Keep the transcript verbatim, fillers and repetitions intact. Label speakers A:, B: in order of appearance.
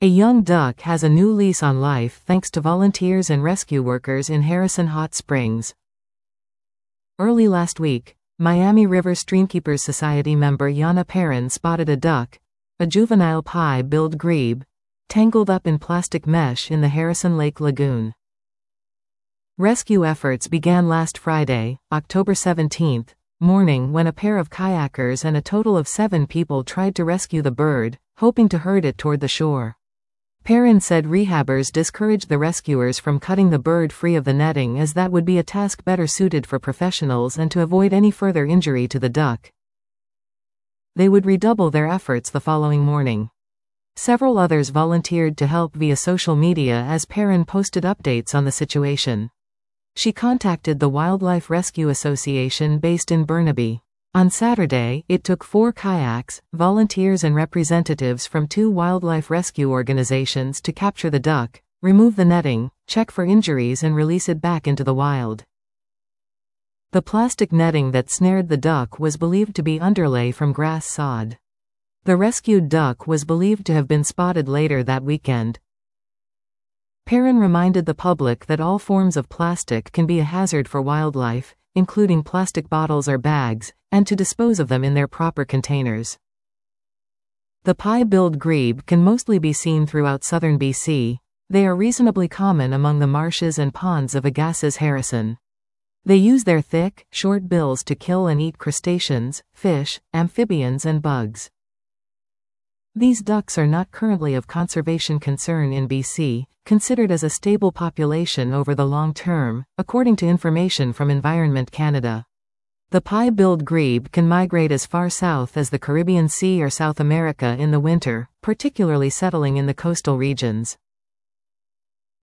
A: A young duck has a new lease on life thanks to volunteers and rescue workers in Harrison Hot Springs. Early last week, Miami River Streamkeepers Society member Yana Perrin spotted a duck, a juvenile pie-billed grebe, tangled up in plastic mesh in the Harrison Lake Lagoon. Rescue efforts began last Friday, October seventeenth, morning when a pair of kayakers and a total of seven people tried to rescue the bird, hoping to herd it toward the shore. Perrin said rehabbers discouraged the rescuers from cutting the bird free of the netting as that would be a task better suited for professionals and to avoid any further injury to the duck. They would redouble their efforts the following morning. Several others volunteered to help via social media as Perrin posted updates on the situation. She contacted the Wildlife Rescue Association based in Burnaby. On Saturday, it took four kayaks, volunteers and representatives from two wildlife rescue organizations to capture the duck, remove the netting, check for injuries and release it back into the wild. The plastic netting that snared the duck was believed to be underlay from grass sod. The rescued duck was believed to have been spotted later that weekend. Perrin reminded the public that all forms of plastic can be a hazard for wildlife, including plastic bottles or bags, and to dispose of them in their proper containers. The pie-billed grebe can mostly be seen throughout southern B C. They are reasonably common among the marshes and ponds of Agassiz Harrison. They use their thick, short bills to kill and eat crustaceans, fish, amphibians and bugs. These ducks are not currently of conservation concern in B C, considered as a stable population over the long term, according to information from Environment Canada. The pie-billed grebe can migrate as far south as the Caribbean Sea or South America in the winter, particularly settling in the coastal regions.